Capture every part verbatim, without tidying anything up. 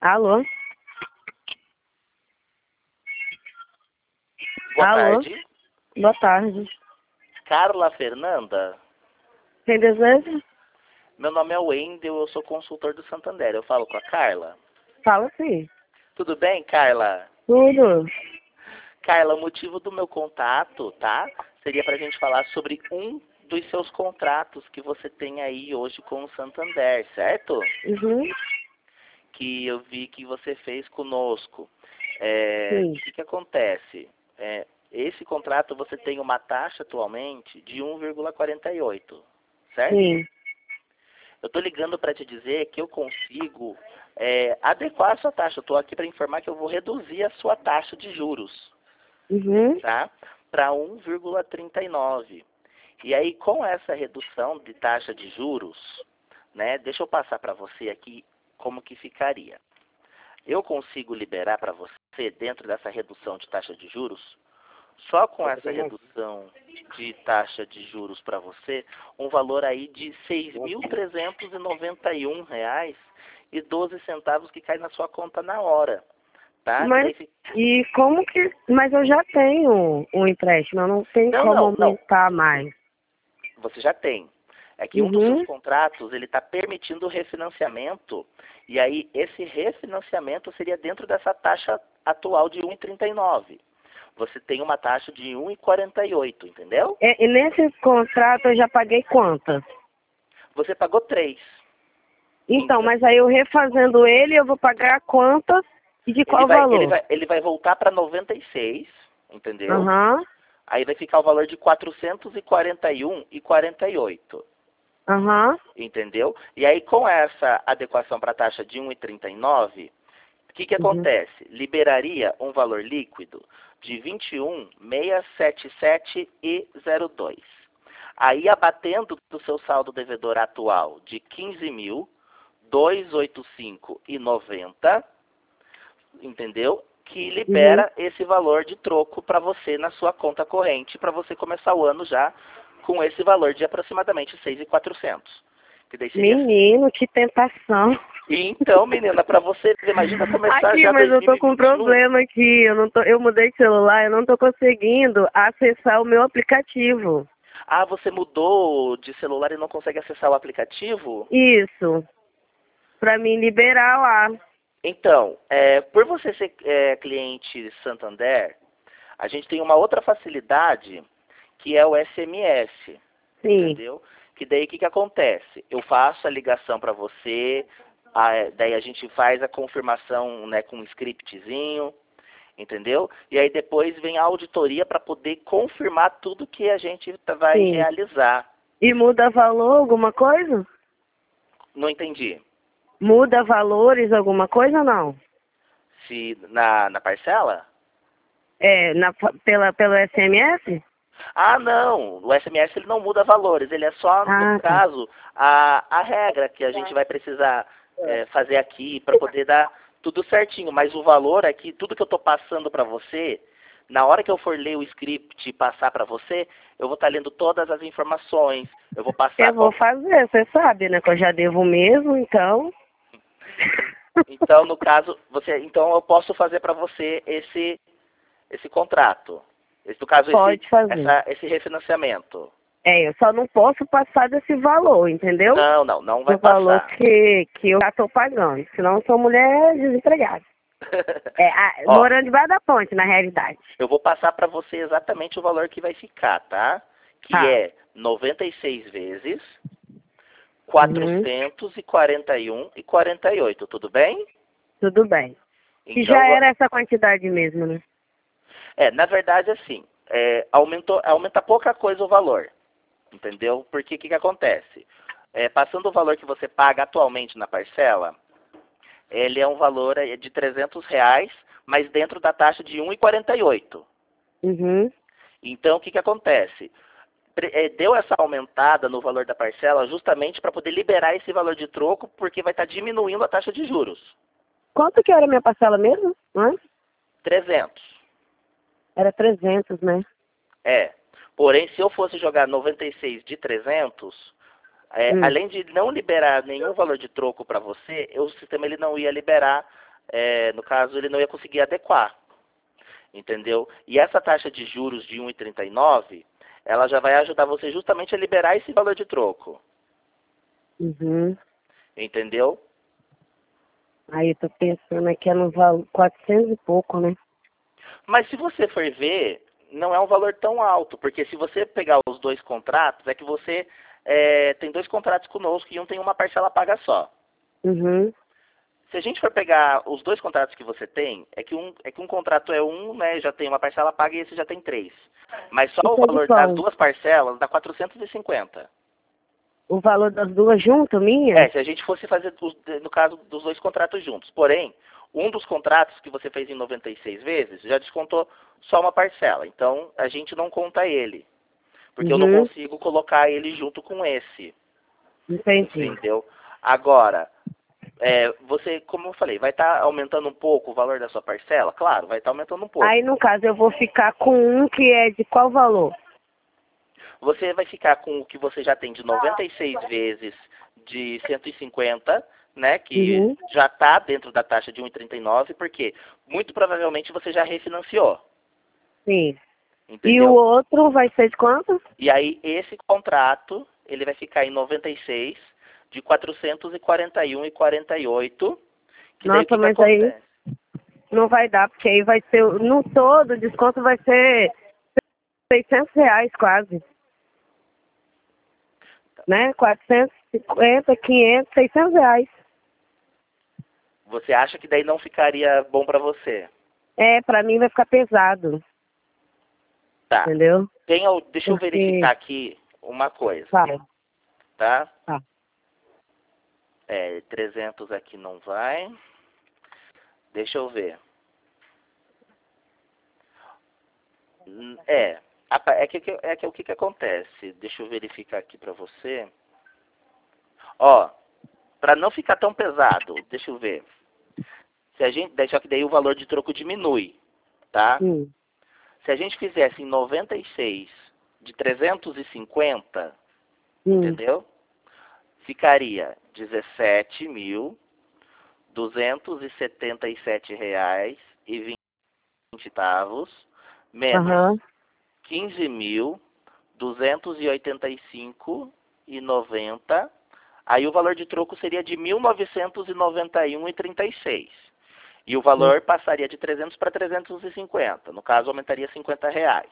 Alô? Boa Alô? tarde. Boa tarde. Carla Fernanda? Quem deseja? Meu nome é Wendel, eu sou consultor do Santander. Eu falo com a Carla. Fala sim. Tudo bem, Carla? Tudo. Carla, o motivo do meu contato, tá? Seria pra gente falar sobre um dos seus contratos que você tem aí hoje com o Santander, certo? Uhum. Que eu vi que você fez conosco. É, Sim. o que, que acontece? É, esse contrato você tem uma taxa atualmente de um vírgula quarenta e oito, certo? Sim. Eu estou ligando para te dizer que eu consigo é, adequar a sua taxa. Eu estou aqui para informar que eu vou reduzir a sua taxa de juros, Uhum. tá? Para um vírgula trinta e nove. E aí, com essa redução de taxa de juros, né? Deixa eu passar para você aqui como que ficaria. Eu consigo liberar para você, dentro dessa redução de taxa de juros, só com essa redução de taxa de juros para você, um valor aí de seis mil trezentos e noventa e um reais e doze centavos que cai na sua conta na hora, tá? Que Mas, daí fica... e como que... Mas eu já tenho um empréstimo, eu não tenho Não, como não, não. aumentar mais. Você já tem. É que um dos seus Uhum. contratos, ele está permitindo o refinanciamento, e aí esse refinanciamento seria dentro dessa taxa atual de um vírgula trinta e nove. Você tem uma taxa de um vírgula quarenta e oito, entendeu? É, e nesse contrato eu já paguei quantas? Você pagou três. Então, Então, mas aí eu refazendo ele, eu vou pagar quantas e de ele qual vai, ele valor? vai, ele vai voltar para noventa e seis, entendeu? Aham. Aí vai ficar o valor de quatrocentos e quarenta e um e quarenta e oito, Aham. entendeu? E aí com essa adequação para a taxa de um vírgula trinta e nove, o que que Uhum. acontece? Liberaria um valor líquido de vinte e um mil seiscentos e setenta e sete e zero dois. Aí abatendo do seu saldo devedor atual de quinze mil duzentos e oitenta e cinco e noventa, entendeu? Que Uhum. libera esse valor de troco para você na sua conta corrente, para você começar o ano já com esse valor de aproximadamente seis mil e quatrocentos. Que daí seria... Menino, que tentação. E então, menina, para você, imagina começar Aqui, já mas eu tô com um dois mil e vinte e um. problema aqui. Eu não tô, eu mudei de celular, eu não tô conseguindo acessar o meu aplicativo. Ah, você mudou de celular e não consegue acessar o aplicativo? Isso, pra mim liberar lá. Então, é, por você ser é, cliente Santander, a gente tem uma outra facilidade que é o S M S, Sim, entendeu? Que daí o que, que acontece? Eu faço a ligação para você, a- daí a gente faz a confirmação, né, com um scriptzinho, entendeu? E aí depois vem a auditoria para poder confirmar tudo que a gente tá- vai sim. realizar. E muda valor alguma coisa? Não entendi. Muda valores alguma coisa ou não? Se na, na parcela? É, na, pela, pelo S M S? Ah, não. O S M S ele não muda valores. Ele é só, no Ah, tá. caso, a, a regra que a gente vai precisar é, fazer aqui para poder dar tudo certinho. Mas o valor aqui, tudo que eu estou passando para você, na hora que eu for ler o script e passar para você, eu vou estar lendo todas as informações. Eu vou passar Eu vou qual... fazer, você sabe, né? Que eu já devo mesmo, então. Então, no caso, você, então eu posso fazer para você esse esse contrato. Esse, no caso, esse, Pode fazer. essa, esse refinanciamento. É, eu só não posso passar desse valor, entendeu? Não, não, não vai Do valor passar. que, que eu já estou pagando. Senão eu sou mulher desempregada. É, a- Ó, morando debaixo da ponte, na realidade. eu vou passar para você exatamente o valor que vai ficar, tá? Que Tá. é noventa e seis vezes Uhum. quatrocentos e quarenta e um e quarenta e oito, tudo bem? Tudo bem. Que já Então, va- era essa quantidade mesmo, né? é, na verdade, assim, é, aumentou, aumenta pouca coisa o valor, entendeu? Porque o que, que acontece? É, passando o valor que você paga atualmente na parcela, ele é um valor é, de trezentos reais, mas dentro da taxa de um vírgula quarenta e oito. Uhum. Então, o que, que acontece? Pre- eh, Deu essa aumentada no valor da parcela justamente para poder liberar esse valor de troco, porque vai estar diminuindo a taxa de juros. Quanto que era a minha parcela mesmo? Hã? trezentos. Era trezentos, né? É. Porém, se eu fosse jogar noventa e seis de trezentos, é, Hum. além de não liberar nenhum valor de troco para você, o sistema ele não ia liberar é, no caso, ele não ia conseguir adequar, entendeu? E essa taxa de juros de um vírgula trinta e nove, ela já vai ajudar você justamente a liberar esse valor de troco, Uhum. entendeu? Aí eu tô pensando aqui é no valor quatrocentos e pouco, né? Mas se você for ver, não é um valor tão alto, porque se você pegar os dois contratos, é que você é, tem dois contratos conosco e um tem uma parcela paga só. Uhum. Se a gente for pegar os dois contratos que você tem, é que um, é que um contrato é um, né, já tem uma parcela paga e esse já tem três. Mas só o Isso é de valor das qual? duas parcelas dá quatrocentos e cinquenta. O valor das duas juntas, minha? É, se a gente fosse fazer, os- no caso dos dois contratos juntos. Porém, um dos contratos que você fez em noventa e seis vezes já descontou só uma parcela. Então, a gente não conta ele. Porque eu não Uhum. consigo colocar ele junto com esse. Entendi. Entendeu? Agora, é, você, como eu falei, vai estar aumentando um pouco o valor da sua parcela? Claro, vai estar aumentando um Aí, pouco. no caso, eu vou ficar com um que é de qual valor? Você vai ficar com o que você já tem de noventa e seis vezes de cento e cinquenta, né, que Uhum. já está dentro da taxa de um vírgula trinta e nove, porque muito provavelmente você já refinanciou, Sim. E o entendeu? outro vai ser de quanto? E aí esse contrato, ele vai ficar em noventa e seis de quatrocentos e quarenta e um vírgula quarenta e oito, que daí o Nossa, que que mas aí acontece? não vai dar, porque aí vai ser, no todo, o desconto vai ser seiscentos reais quase, né? quatrocentos e cinquenta, quinhentos, seiscentos reais. Você acha que daí não ficaria bom para você? É, pra mim vai ficar pesado, Tá. entendeu? Tem, al- deixa eu verificar Porque, aqui uma coisa, vai, tá? tá. É, trezentos aqui não vai. Deixa eu ver. Hum, É, apa- é que, que- é que o que que acontece? Deixa eu verificar aqui pra você. Ó, pra não ficar tão pesado, deixa eu ver. Se a gente, daí- só que daí o valor de troco diminui, tá? Hum. Se a gente fizesse em noventa e seis de trezentos e cinquenta, Hum. entendeu? Ficaria dezessete mil duzentos e setenta e sete reais e vinte centavos menos Aham. quinze mil duzentos e oitenta e cinco e noventa. Aí o valor de troco seria de mil novecentos e noventa e um e trinta e seis. E o valor passaria de trezentos para trezentos e cinquenta. No caso, aumentaria cinquenta reais.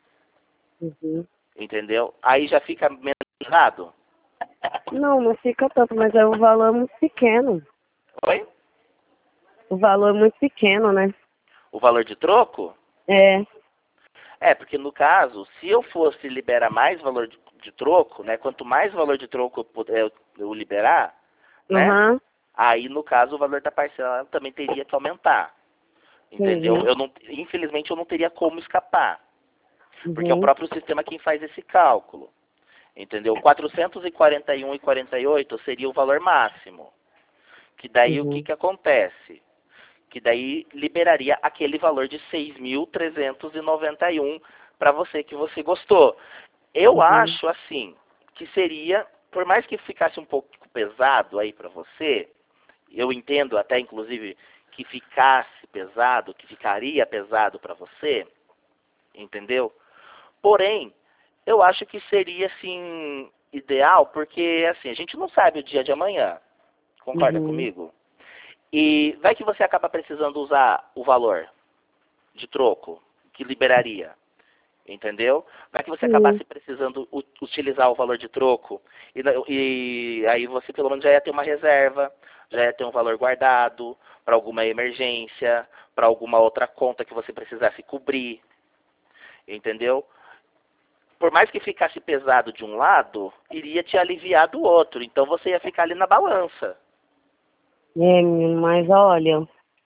Uhum. Entendeu? Aí já fica menos pesado. Não, não fica tanto, mas é um valor muito pequeno. Oi? O valor é muito pequeno, né? O valor de troco? É. É, porque no caso, se eu fosse liberar mais valor de, de troco, né? Quanto mais valor de troco eu, puder- eu, eu liberar, né? Aham. Aí, no caso, o valor da parcela também teria que aumentar. Entendeu? Entendi. Eu não, infelizmente, eu não teria como escapar. Porque é o Uhum. próprio sistema quem faz esse cálculo. Entendeu? quatrocentos e quarenta e um vírgula quarenta e oito seria o valor máximo. Que daí o que, Uhum. que acontece? Que daí liberaria aquele valor de seis mil trezentos e noventa e um para você que você gostou. Eu Uhum. acho assim que seria, por mais que ficasse um pouco pesado aí para você, eu entendo até inclusive que ficasse pesado, que ficaria pesado para você, entendeu? Porém, eu acho que seria assim ideal, porque assim, a gente não sabe o dia de amanhã. Concorda Uhum. comigo? E vai que você acaba precisando usar o valor de troco que liberaria, entendeu? Vai que você Sim. acabasse precisando u- utilizar o valor de troco e, na- e aí você pelo menos já ia ter uma reserva, já ia ter um valor guardado para alguma emergência, para alguma outra conta que você precisasse cobrir, entendeu? Por mais que ficasse pesado de um lado, iria te aliviar do outro, então você ia ficar ali na balança. É, menino, mas olha,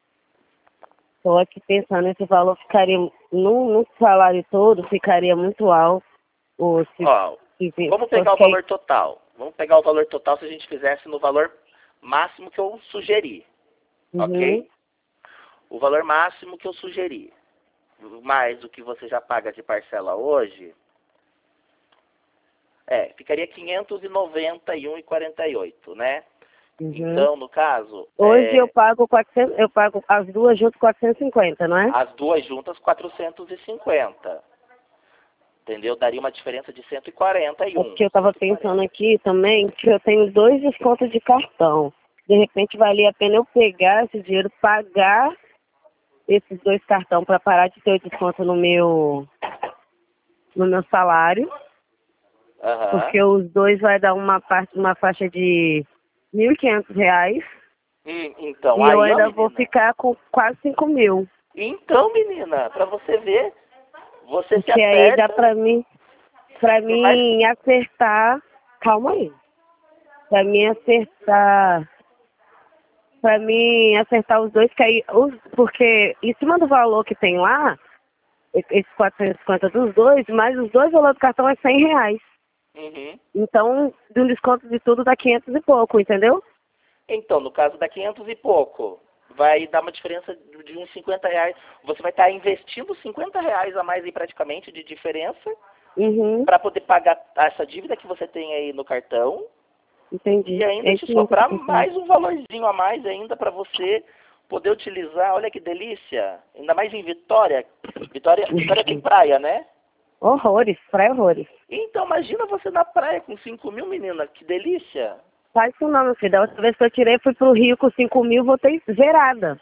tô aqui pensando, esse valor ficaria, no, no salário todo, ficaria muito alto. Ou se, Ó, se, se vamos pegar fosse o que... valor total. Vamos pegar o valor total se a gente fizesse no valor máximo que eu sugeri, Uhum. ok? O valor máximo que eu sugeri, mais o que você já paga de parcela hoje, é, ficaria quinhentos e noventa e um vírgula quarenta e oito, né? Uhum. Então, no caso... Hoje é, eu pago quatrocentos, eu pago as duas juntas quatrocentos e cinquenta, não é? as duas juntas, quatrocentos e cinquenta. Entendeu? Daria uma diferença de cento e quarenta e É um. porque eu tava pensando aqui também que eu tenho dois descontos de cartão. De repente valia a pena eu pegar esse dinheiro, pagar esses dois cartões para parar de ter o desconto no meu, no meu salário. Aham. Porque os dois vai dar uma parte, uma faixa de mil e quinhentos reais. E, então, E eu aí, ó, ainda vou menina. ficar com quase cinco mil. Então, menina, pra você ver, você se Porque aí dá acerta. pra mim, pra Por mais mim acertar. Calma aí. Pra mim acertar. Pra mim acertar os dois, que aí. Os, porque em cima do valor que tem lá, esses quatrocentos e cinquenta dos dois, mais os dois valores do cartão é cem reais. Uhum. Então, de um desconto de tudo dá quinhentos e pouco, entendeu? Então, no caso da quinhentos e pouco, vai dar uma diferença de uns cinquenta reais. Você vai estar investindo cinquenta reais a mais aí praticamente de diferença Uhum, para poder pagar essa dívida que você tem aí no cartão entendi. e ainda É te isso mesmo que eu sobrar tô pensando. mais um valorzinho a mais ainda para você poder utilizar. Olha que delícia! Ainda mais em Vitória. Vitória, Vitória tem praia, né? Horrores, praia horrores. Então, imagina você na praia com cinco mil, menina. Que delícia! Faz isso não, meu filho. Da outra vez que eu tirei, fui pro Rio com cinco mil, voltei zerada.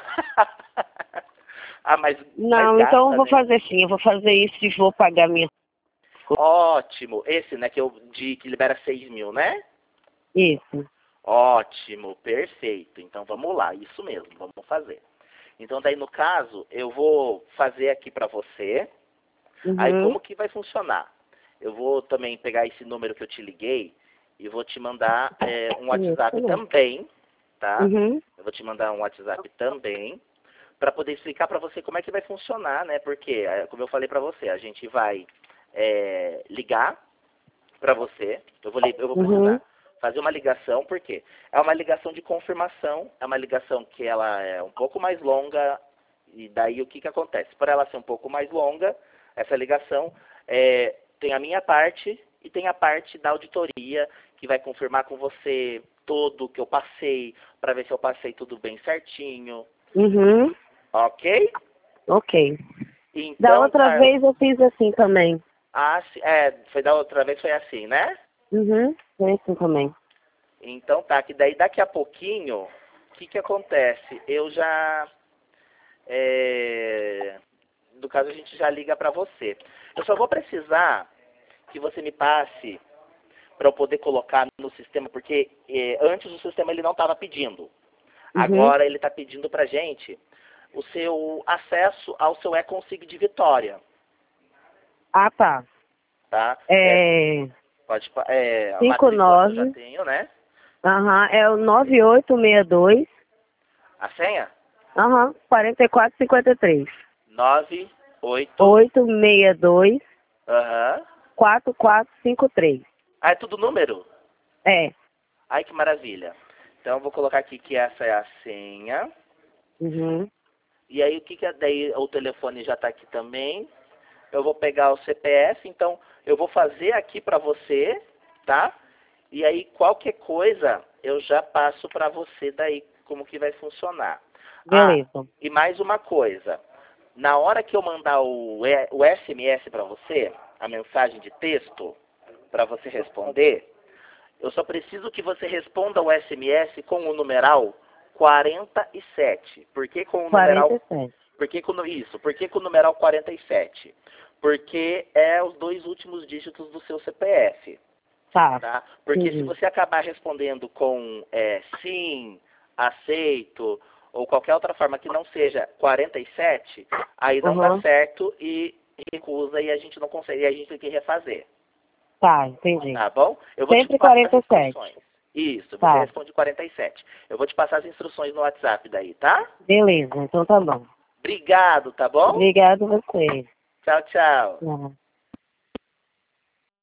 ah, mas, mas Não, então eu gasta, vou né? fazer sim. Eu vou fazer isso e vou pagar minha... Ótimo. Esse, né, que eu de que libera seis mil, né? Isso. Ótimo, perfeito. Então vamos lá, isso mesmo, vamos fazer. Então daí no caso, eu vou fazer aqui pra você. Aí Uhum. como que vai funcionar? Eu vou também pegar esse número que eu te liguei e vou te mandar é, um Isso WhatsApp mesmo. também, tá? Uhum. Eu vou te mandar um WhatsApp também para poder explicar para você como é que vai funcionar, né? Porque, é, como eu falei para você, a gente vai é, ligar para você. Eu vou, li- eu vou Uhum. precisar fazer uma ligação, porque é uma ligação de confirmação, é uma ligação que ela é um pouco mais longa, e daí o que, que acontece? Por ela ser um pouco mais longa, essa ligação é, tem a minha parte e tem a parte da auditoria, que vai confirmar com você tudo que eu passei, para ver se eu passei tudo bem certinho, Uhum. ok? Ok. Da Então, outra Carla, vez eu fiz assim também. ah, se- é, foi da outra vez, foi assim, né? Uhum. Foi assim também. Então tá, que daí daqui a pouquinho, o que que acontece? Eu já, é, no caso a gente já liga pra você. Eu só vou precisar que você me passe para eu poder colocar no sistema, porque é, antes o sistema ele não estava pedindo. Uhum. Agora ele está pedindo pra gente o seu acesso ao seu e-consig de Vitória, Ah, tá. tá? É, É... pode, pa- é, a cinco matrícula eu já nove. tenho, né? Aham. É o nove oito seis dois. A senha? Aham. quarenta e quatro cinquenta e três. nove oito. oito seis dois. Aham. quatro quatro cinco três. Ah, é tudo número? É. Ai, que maravilha. Então, eu vou colocar aqui que essa é a senha. Uhum. E aí, o que que é? Daí, o telefone já está aqui também. Eu vou pegar o C P F. Então, eu vou fazer aqui para você, tá? E aí, qualquer coisa, eu já passo para você daí como que vai funcionar. Ah, Beleza. e mais uma coisa. Na hora que eu mandar o, E- o S M S para você, a mensagem de texto, para você responder, eu só preciso que você responda o S M S com o numeral quarenta e sete. Por que com o quarenta numeral... e sete. Por que com isso? Por que com o numeral quarenta e sete? Porque é os dois últimos dígitos do seu C P F. Tá. Tá? Porque se Entendi. você acabar respondendo com é, sim, aceito, ou qualquer outra forma que não seja quarenta e sete, aí não dá Uhum. certo e recusa e a gente não consegue, e a gente tem que refazer. Tá, entendi. Tá bom? Eu vou te Sempre passar as quarenta e instruções. sete. Isso, você Tá. responde quarenta e sete. Eu vou te passar as instruções no WhatsApp daí, tá? Beleza, então tá bom. Obrigado, tá bom? Obrigado a você. Tchau, tchau. Tchau.